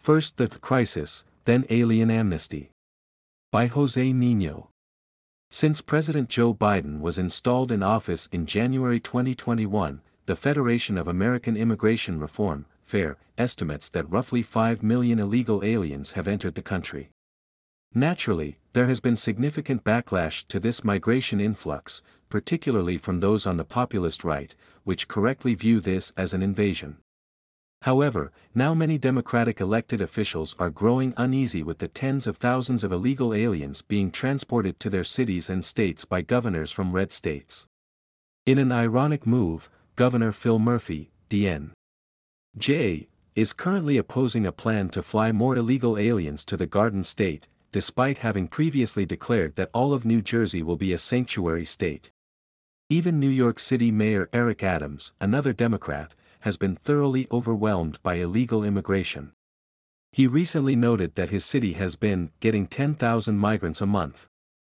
First the Crisis, Then Alien Amnesty. By Jose Nino. Since President Joe Biden was installed in office in January 2021, the Federation of American Immigration Reform, FAIR, estimates that roughly 5 million illegal aliens have entered the country. Naturally, there has been significant backlash to this migration influx, particularly from those on the populist right, which correctly view this as an invasion. However, now many Democratic elected officials are growing uneasy with the tens of thousands of illegal aliens being transported to their cities and states by governors from red states. In an ironic move, Governor Phil Murphy, D.N.J., is currently opposing a plan to fly more illegal aliens to the Garden State, despite having previously declared that all of New Jersey will be a sanctuary state. Even New York City Mayor Eric Adams, another Democrat, has been thoroughly overwhelmed by illegal immigration. He recently noted that his city has been getting 10,000 migrants a month.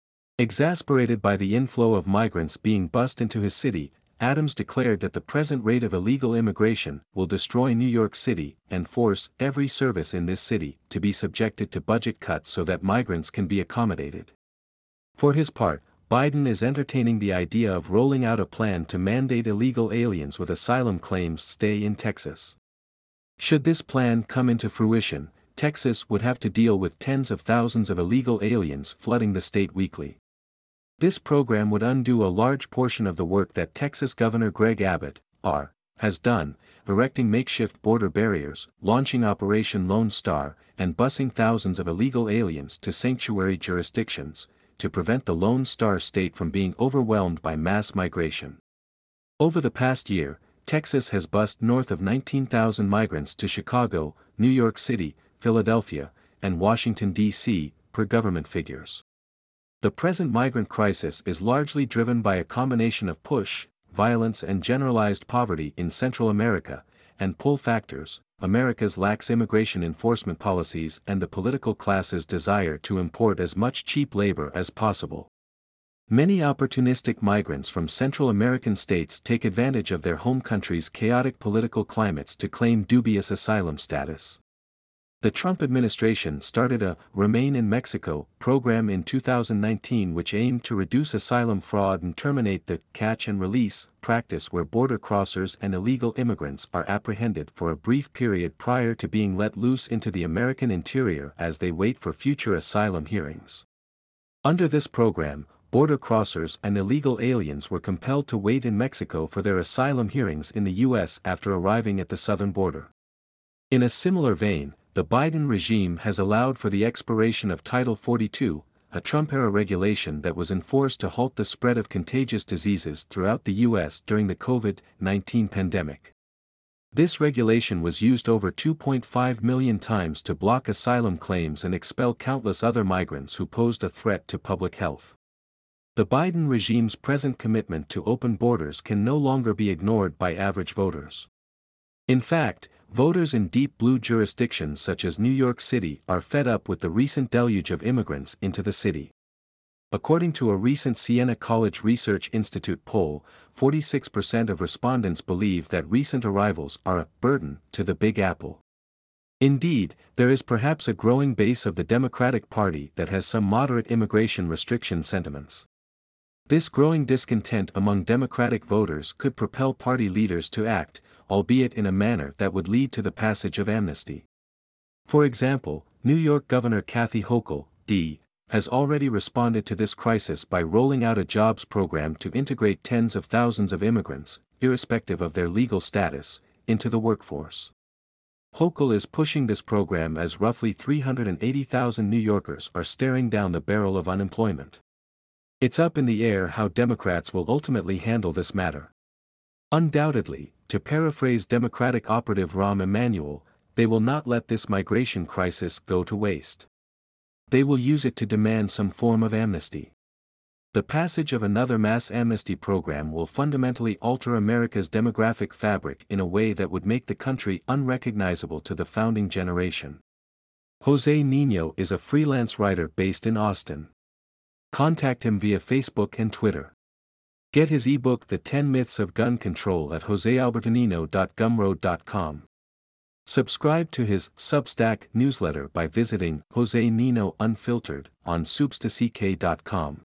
Exasperated by the inflow of migrants being bussed into his city, Adams declared that the present rate of illegal immigration will destroy New York City and force every service in this city to be subjected to budget cuts so that migrants can be accommodated. For his part, Biden is entertaining the idea of rolling out a plan to mandate illegal aliens with asylum claims stay in Texas. Should this plan come into fruition, Texas would have to deal with tens of thousands of illegal aliens flooding the state weekly. This program would undo a large portion of the work that Texas Governor Greg Abbott, R., has done, erecting makeshift border barriers, launching Operation Lone Star, and busing thousands of illegal aliens to sanctuary jurisdictions, to prevent the Lone Star State from being overwhelmed by mass migration. Over the past year, Texas has bused north of 19,000 migrants to Chicago, New York City, Philadelphia, and Washington, D.C., per government figures. The present migrant crisis is largely driven by a combination of push, violence and generalized poverty in Central America, and pull factors, America's lax immigration enforcement policies and the political class's desire to import as much cheap labor as possible. Many opportunistic migrants from Central American states take advantage of their home country's chaotic political climates to claim dubious asylum status. The Trump administration started a Remain in Mexico program in 2019 which aimed to reduce asylum fraud and terminate the catch and release practice where border crossers and illegal immigrants are apprehended for a brief period prior to being let loose into the American interior as they wait for future asylum hearings. Under this program, border crossers and illegal aliens were compelled to wait in Mexico for their asylum hearings in the U.S. after arriving at the southern border. In a similar vein, the Biden regime has allowed for the expiration of Title 42, a Trump-era regulation that was enforced to halt the spread of contagious diseases throughout the U.S. during the COVID-19 pandemic. This regulation was used over 2.5 million times to block asylum claims and expel countless other migrants who posed a threat to public health. The Biden regime's present commitment to open borders can no longer be ignored by average voters. In fact, voters in deep blue jurisdictions such as New York City are fed up with the recent deluge of immigrants into the city. According to a recent Siena College Research Institute poll, 46% of respondents believe that recent arrivals are a burden to the Big Apple. Indeed, there is perhaps a growing base of the Democratic Party that has some moderate immigration restriction sentiments. This growing discontent among Democratic voters could propel party leaders to act, albeit in a manner that would lead to the passage of amnesty. For example, New York Governor Kathy Hochul, D., has already responded to this crisis by rolling out a jobs program to integrate tens of thousands of immigrants, irrespective of their legal status, into the workforce. Hochul is pushing this program as roughly 380,000 New Yorkers are staring down the barrel of unemployment. It's up in the air how Democrats will ultimately handle this matter. Undoubtedly, to paraphrase Democratic operative Rahm Emanuel, they will not let this migration crisis go to waste. They will use it to demand some form of amnesty. The passage of another mass amnesty program will fundamentally alter America's demographic fabric in a way that would make the country unrecognizable to the founding generation. Jose Nino is a freelance writer based in Austin. Contact him via Facebook and Twitter. Get his ebook The 10 Myths of Gun Control at josealbertonino.gumroad.com. Subscribe to his Substack newsletter by visiting Jose Nino Unfiltered on substack.com.